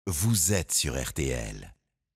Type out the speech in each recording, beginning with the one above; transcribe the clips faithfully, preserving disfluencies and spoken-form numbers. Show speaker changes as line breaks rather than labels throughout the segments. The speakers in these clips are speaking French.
vous êtes sur R T L.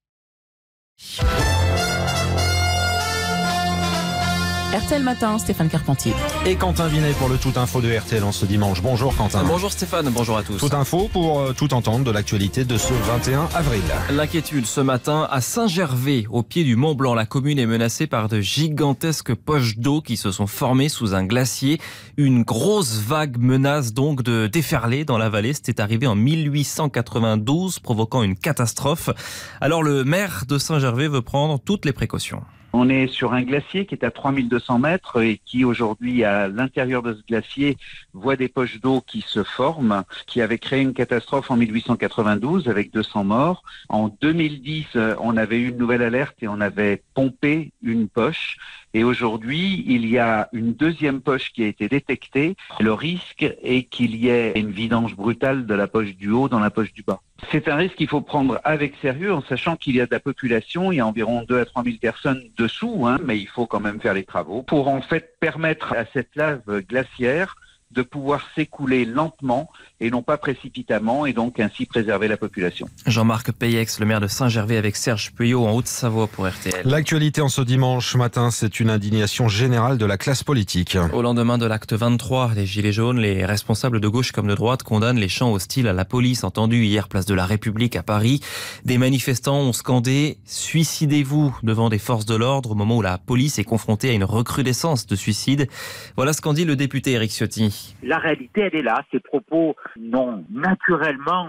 R T L Matin, Stéphane Carpentier.
Et Quentin Vinet pour le Tout Info de R T L en ce dimanche. Bonjour Quentin.
Bonjour Stéphane, bonjour à tous.
Tout Info pour euh, tout entendre de l'actualité de ce vingt et un avril.
L'inquiétude ce matin à Saint-Gervais, au pied du Mont Blanc. La commune est menacée par de gigantesques poches d'eau qui se sont formées sous un glacier. Une grosse vague menace donc de déferler dans la vallée. C'était arrivé en mille huit cent quatre-vingt-douze, provoquant une catastrophe. Alors le maire de Saint-Gervais veut prendre toutes les précautions.
On est sur un glacier qui est à trois mille deux cents mètres et qui aujourd'hui, à l'intérieur de ce glacier, voit des poches d'eau qui se forment, qui avaient créé une catastrophe en mille huit cent quatre-vingt-douze avec deux cents morts. En deux mille dix, on avait eu une nouvelle alerte et on avait pompé une poche. Et aujourd'hui, il y a une deuxième poche qui a été détectée. Le risque est qu'il y ait une vidange brutale de la poche du haut dans la poche du bas. C'est un risque qu'il faut prendre avec sérieux en sachant qu'il y a de la population, il y a environ deux à trois mille personnes dessous, hein, mais il faut quand même faire les travaux pour en fait permettre à cette lave glaciaire de pouvoir s'écouler lentement et non pas précipitamment et donc ainsi préserver la population.
Jean-Marc Payex, le maire de Saint-Gervais avec Serge Puyot en Haute-Savoie pour R T L.
L'actualité en ce dimanche matin, c'est une indignation générale de la classe politique.
Au lendemain de l'acte vingt-trois, les Gilets jaunes, les responsables de gauche comme de droite condamnent les chants hostiles à la police entendus hier place de la République à Paris. Des manifestants ont scandé « Suicidez-vous » devant des forces de l'ordre au moment où la police est confrontée à une recrudescence de suicides. Voilà ce qu'en dit le député Éric Ciotti.
La réalité, elle est là. Ces propos n'ont naturellement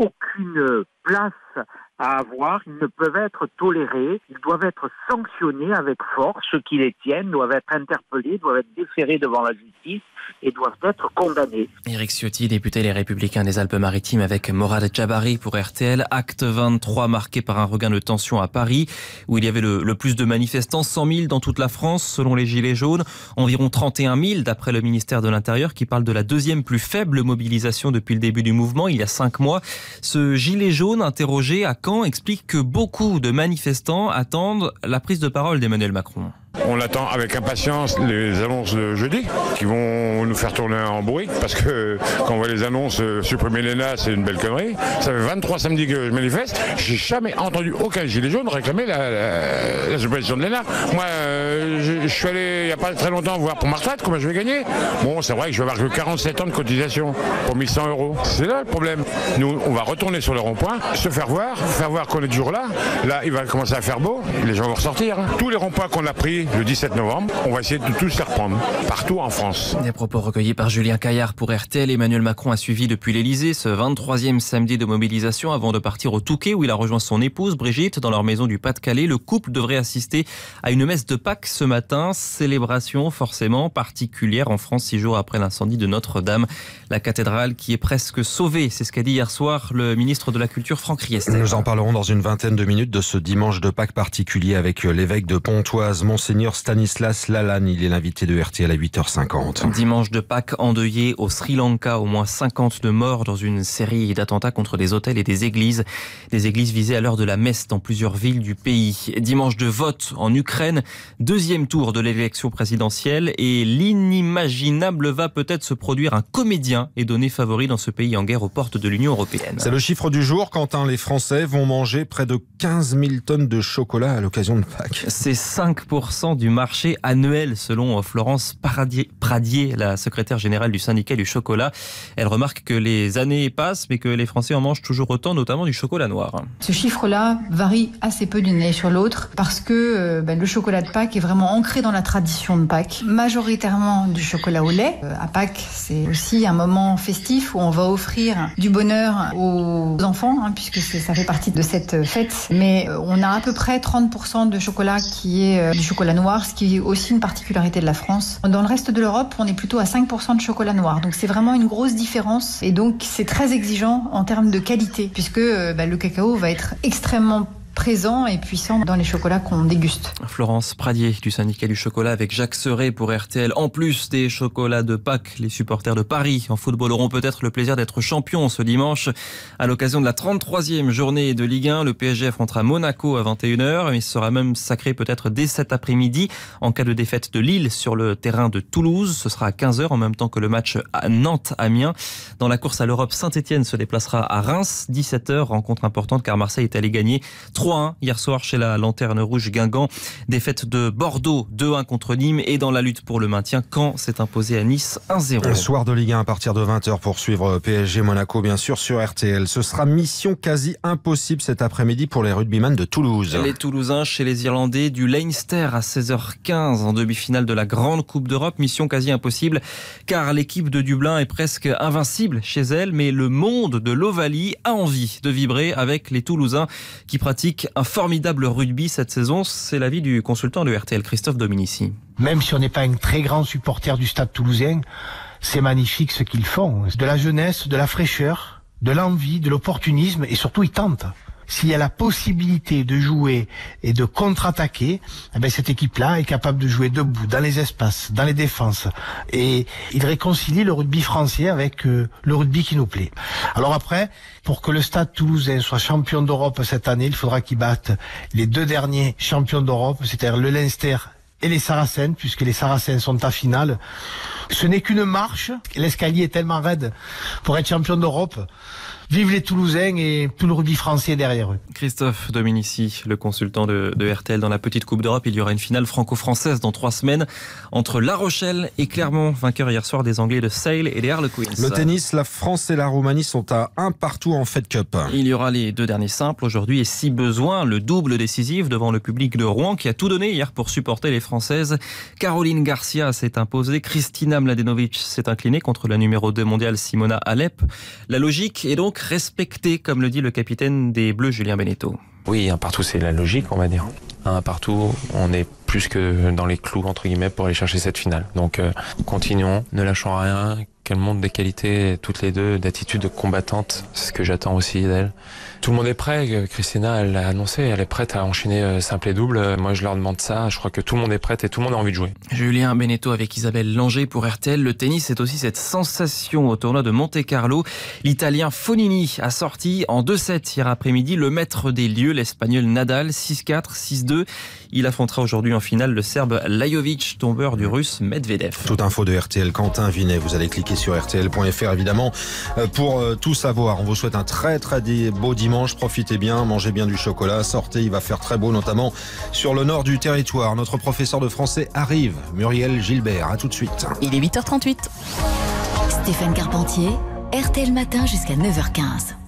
aucune place à avoir. Ils ne peuvent être tolérés. Ils doivent être sanctionnés avec force. Ceux qui les tiennent doivent être interpellés, doivent être déférés devant la justice et doivent être condamnés.
Éric Ciotti, député Les Républicains des Alpes-Maritimes avec Morad Djabari pour R T L. Acte vingt-trois marqué par un regain de tension à Paris où il y avait le, le plus de manifestants, cent mille dans toute la France selon les Gilets jaunes, environ trente et un mille d'après le ministère de l'Intérieur qui parle de la deuxième plus faible mobilisation depuis le début du mouvement il y a cinq mois. Ce gilet jaune interrogé à Caen explique que beaucoup de manifestants attendent la prise de parole d'Emmanuel Macron.
On attend avec impatience les annonces de jeudi qui vont nous faire tourner en bourrique parce que quand on voit les annonces euh, supprimer l'E N A, c'est une belle connerie. Ça fait vingt-trois samedis que je manifeste. J'ai jamais entendu aucun gilet jaune réclamer la, la, la suppression de l'E N A. Moi, euh, je, je suis allé il n'y a pas très longtemps voir pour ma retraite combien je vais gagner. Bon, c'est vrai que je vais avoir que quarante-sept ans de cotisation pour mille cent euros. C'est là le problème. Nous, on va retourner sur le rond-point, se faire voir, faire voir qu'on est toujours là. Là, il va commencer à faire beau. Les gens vont ressortir. Tous les ronds-points qu'on a pris le dix-sept novembre, on va essayer de tous les reprendre, partout en France.
Des propos recueillis par Julien Caillard pour R T L. Emmanuel Macron a suivi depuis l'Elysée ce vingt-troisième samedi de mobilisation avant de partir au Touquet où il a rejoint son épouse Brigitte dans leur maison du Pas-de-Calais. Le couple devrait assister à une messe de Pâques ce matin. Célébration forcément particulière en France six jours après l'incendie de Notre-Dame. La cathédrale qui est presque sauvée, c'est ce qu'a dit hier soir le ministre de la Culture Franck Riester.
Nous en parlerons dans une vingtaine de minutes de ce dimanche de Pâques particulier avec l'évêque de Pontoise, Monseigneur Stanislas Lalanne. Il est l'invité de R T L à huit heures cinquante.
Dimanche de Pâques endeuillé au Sri Lanka. Au moins cinquante de morts dans une série d'attentats contre des hôtels et des églises. Des églises visées à l'heure de la messe dans plusieurs villes du pays. Dimanche de vote en Ukraine. Deuxième tour de l'élection présidentielle. Et l'inimaginable va peut-être se produire. Un comédien est donné favori dans ce pays en guerre aux portes de l'Union européenne.
C'est le chiffre du jour. Quentin, les Français vont manger près de quinze mille tonnes de chocolat à l'occasion de Pâques.
C'est cinq pour cent du marché annuel selon Florence Pradier, la secrétaire générale du syndicat du chocolat. Elle remarque que les années passent mais que les Français en mangent toujours autant, notamment du chocolat noir.
Ce chiffre-là varie assez peu d'une année sur l'autre parce que euh, ben, le chocolat de Pâques est vraiment ancré dans la tradition de Pâques. Majoritairement du chocolat au lait. Euh, à Pâques, c'est aussi un moment festif où on va offrir du bonheur aux enfants hein, puisque c'est, ça fait partie de cette fête. Mais euh, on a à peu près trente pour cent de chocolat qui est euh, du chocolat noir, ce qui est aussi une particularité de la France. Dans le reste de l'Europe, on est plutôt à cinq pour cent de chocolat noir. Donc c'est vraiment une grosse différence et donc c'est très exigeant en termes de qualité puisque euh, bah, le cacao va être extrêmement présent et puissant dans les chocolats qu'on déguste.
Florence Pradier du syndicat du chocolat avec Jacques Serret pour R T L. En plus des chocolats de Pâques, les supporters de Paris en football auront peut-être le plaisir d'être champions ce dimanche. À l'occasion de la trente-troisième journée de Ligue un, le P S G affrontera Monaco à vingt et une heures. Il sera même sacré peut-être dès cet après-midi en cas de défaite de Lille sur le terrain de Toulouse. Ce sera à quinze heures en même temps que le match à Nantes-Amiens. Dans la course à l'Europe, Saint-Etienne se déplacera à Reims. dix-sept heures, rencontre importante car Marseille est allé gagner trois un hier soir chez la Lanterne Rouge Guingamp. Défaite de Bordeaux deux un contre Nîmes et dans la lutte pour le maintien, Caen s'est imposé à Nice un zéro.
Un soir de Ligue un à partir de vingt heures pour suivre P S G Monaco bien sûr sur R T L. Ce sera mission quasi impossible cet après-midi pour les rugbyman de Toulouse.
Les Toulousains chez les Irlandais du Leinster à seize heures quinze en demi-finale de la Grande Coupe d'Europe. Mission quasi impossible car l'équipe de Dublin est presque invincible chez elle, mais le monde de l'Ovalie a envie de vibrer avec les Toulousains qui pratiquent un formidable rugby cette saison. C'est l'avis du consultant de R T L, Christophe Dominici.
Même si on n'est pas un très grand supporter du Stade Toulousain, c'est magnifique ce qu'ils font. De la jeunesse, de la fraîcheur, de l'envie, de l'opportunisme et surtout ils tentent. S'il y a la possibilité de jouer et de contre-attaquer, eh bien cette équipe-là est capable de jouer debout, dans les espaces, dans les défenses. Et il réconcilie le rugby français avec euh, le rugby qui nous plaît. Alors après, pour que le Stade Toulousain soit champion d'Europe cette année, il faudra qu'il batte les deux derniers champions d'Europe, c'est-à-dire le Leinster et les Saracens, puisque les Saracens sont à finale. Ce n'est qu'une marche. L'escalier est tellement raide pour être champion d'Europe. Vive les Toulousains et tout le rugby français derrière eux.
Christophe Dominici, le consultant de, de R T L. Dans la petite Coupe d'Europe, il y aura une finale franco-française dans trois semaines entre La Rochelle et Clermont. Vainqueur hier soir des Anglais de Sale et des Harlequins.
Le tennis, la France et la Roumanie sont à un partout en Fed Cup.
Il y aura les deux derniers simples aujourd'hui et si besoin, le double décisif devant le public de Rouen qui a tout donné hier pour supporter les Françaises. Caroline Garcia s'est imposée, Kristina Mladenovic s'est inclinée contre la numéro deux mondiale Simona Halep. La logique est donc respectée, comme le dit le capitaine des Bleus, Julien Beneteau.
Oui, un partout, c'est la logique, on va dire. Un partout, on est plus que dans les clous, entre guillemets, pour aller chercher cette finale. Donc, euh, continuons, ne lâchons rien, qu'elle montre des qualités, toutes les deux, d'attitude combattante. C'est ce que j'attends aussi d'elle. Tout le monde est prêt. Christina, elle l'a annoncé, elle est prête à enchaîner simple et double. Moi, je leur demande ça. Je crois que tout le monde est prêt et tout le monde a envie de jouer.
Julien Beneteau avec Isabelle Langer pour R T L. Le tennis, c'est aussi cette sensation au tournoi de Monte-Carlo. L'Italien Fonini a sorti en deux sept hier après-midi le maître des lieux, l'Espagnol Nadal, six quatre, six deux. Il affrontera aujourd'hui en finale le Serbe Lajovic, tombeur du Russe Medvedev.
Toute info de R T L, Quentin Vinet. Vous allez cliquer sur R T L point F R évidemment pour tout savoir. On vous souhaite un très très beau dimanche. Profitez bien, mangez bien du chocolat, sortez, il va faire très beau notamment sur le nord du territoire. Notre professeur de français arrive, Muriel Gilbert. À tout de suite.
Il est huit heures trente-huit.
Stéphane Carpentier, R T L Matin jusqu'à neuf heures quinze.